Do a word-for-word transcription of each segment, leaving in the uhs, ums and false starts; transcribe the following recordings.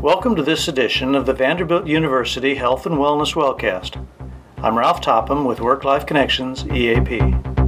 Welcome to this edition of the Vanderbilt University Health and Wellness Wellcast. I'm Ralph Topham with Work-Life Connections, E A P.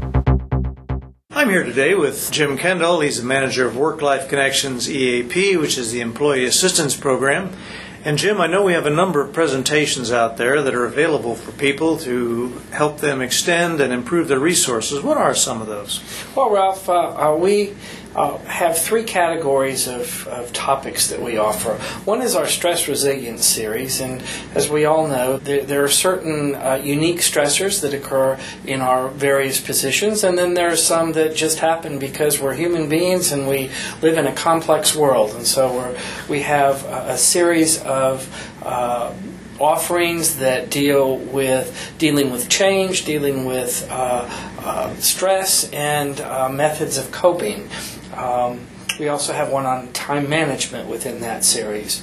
I'm here today with Jim Kendall. He's the manager of Work-Life Connections, E A P, which is the Employee Assistance Program. And Jim, I know we have a number of presentations out there that are available for people to help them extend and improve their resources. What are some of those? Well, Ralph, uh, uh, we uh, have three categories of, of topics that we offer. One is our Stress Resilience series, and as we all know, there, there are certain uh, unique stressors that occur in our various positions, and then there are some that just happen because we're human beings and we live in a complex world. And so we're, we have a, a series of uh, offerings that deal with dealing with change, dealing with uh, uh, stress, and uh, methods of coping. Um, we also have one on time management within that series.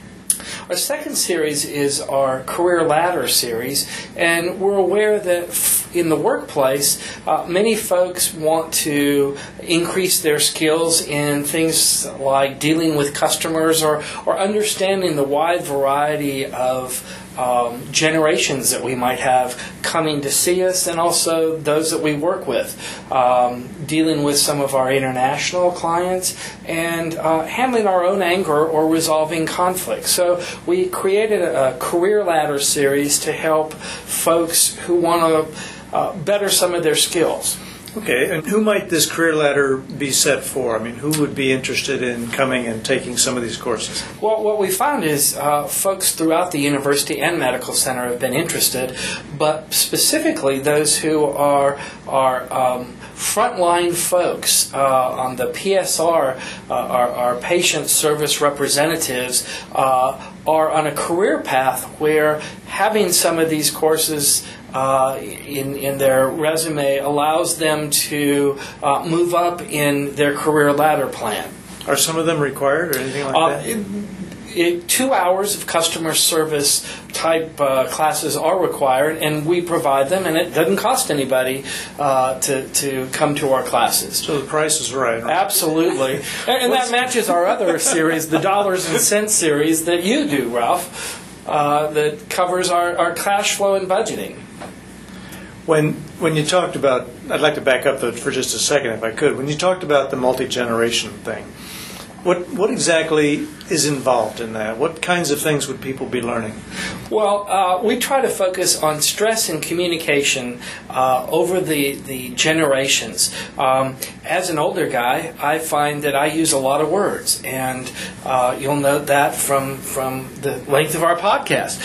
Our second series is our Career Ladder series, and we're aware that f- in the workplace, uh, many folks want to increase their skills in things like dealing with customers or, or understanding the wide variety of Um, generations that we might have coming to see us, and also those that we work with, um, dealing with some of our international clients, and uh, handling our own anger or resolving conflicts. So we created a, a Career Ladder series to help folks who want to uh, better some of their skills. Okay, and who might this career ladder be set for? I mean, who would be interested in coming and taking some of these courses? Well, what we found is uh, folks throughout the university and medical center have been interested, but specifically those who are are um, frontline folks uh, on the P S R, uh, our, our patient service representatives, uh, are on a career path where having some of these courses Uh, in, in their resume allows them to uh, move up in their career ladder plan. Are some of them required or anything like uh, that? It, it, two hours of customer service type uh, classes are required, and we provide them, and it doesn't cost anybody uh, to, to come to our classes. So the price is right, right? Absolutely. And, and that matches our other series, the Dollars and Cents series that you do, Ralph, uh, that covers our, our cash flow and budgeting. When when you talked about, I'd like to back up for just a second if I could. When you talked about the multi-generation thing, what what exactly is involved in that? What kinds of things would people be learning? Well, uh, we try to focus on stress and communication uh, over the, the generations. Um, as an older guy, I find that I use a lot of words, and uh, you'll note that from, from the length of our podcast.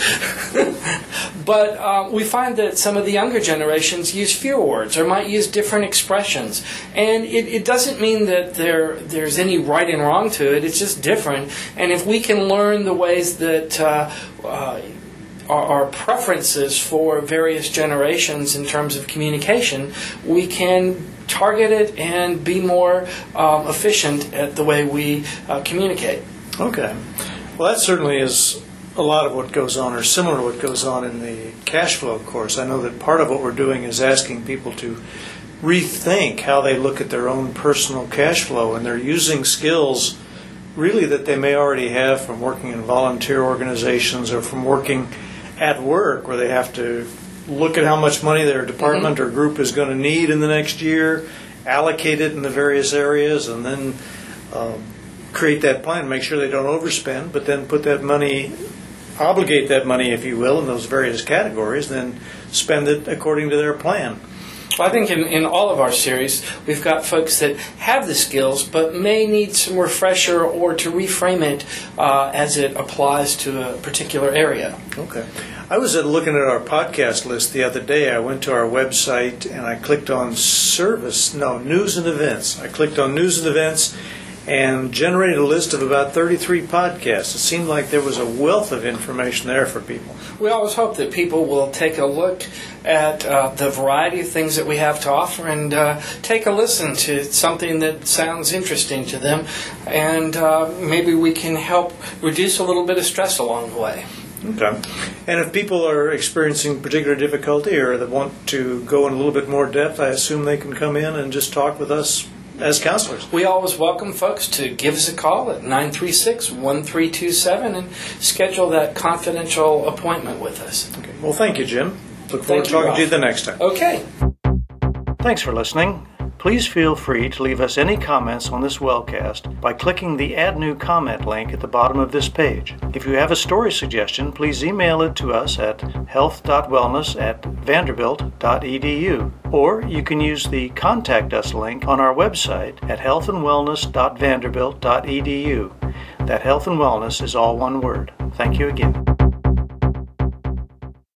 But uh, we find that some of the younger generations use fewer words or might use different expressions. And it, it doesn't mean that there there's any right and wrong to it. It's just different. And if we can learn the ways that uh, uh, our, our preferences for various generations in terms of communication, we can target it and be more um, efficient at the way we uh, communicate. Okay. Well, that certainly is a lot of what goes on, or similar to what goes on in the cash flow course. I know that part of what we're doing is asking people to rethink how they look at their own personal cash flow, and they're using skills really that they may already have from working in volunteer organizations or from working at work, where they have to look at how much money their department mm-hmm. or group is going to need in the next year, allocate it in the various areas, and then um, create that plan, make sure they don't overspend, but then put that money, obligate that money, if you will, in those various categories, and then spend it according to their plan. Well, I think in, in all of our series, we've got folks that have the skills but may need some refresher or to reframe it uh, as it applies to a particular area. Okay. I was looking at our podcast list the other day. I went to our website and I clicked on service, no, news and events. I clicked on news and events and generated a list of about thirty-three podcasts. It seemed like there was a wealth of information there for people. We always hope that people will take a look at uh, the variety of things that we have to offer and uh, take a listen to something that sounds interesting to them, and uh, maybe we can help reduce a little bit of stress along the way. Okay. And if people are experiencing particular difficulty or that want to go in a little bit more depth, I assume they can come in and just talk with us as counselors. We always welcome folks to give us a call at nine three six, one three two seven and schedule that confidential appointment with us. Okay. Well, thank you, Jim. Look forward Thank to you, talking to you Ralph. the next time. Okay. Thanks for listening. Please feel free to leave us any comments on this wellcast by clicking the Add New Comment link at the bottom of this page. If you have a story suggestion, please email it to us at health dot wellness at vanderbilt dot e d u, or you can use the Contact Us link on our website at health and wellness dot vanderbilt dot e d u. That health and wellness is all one word. Thank you again.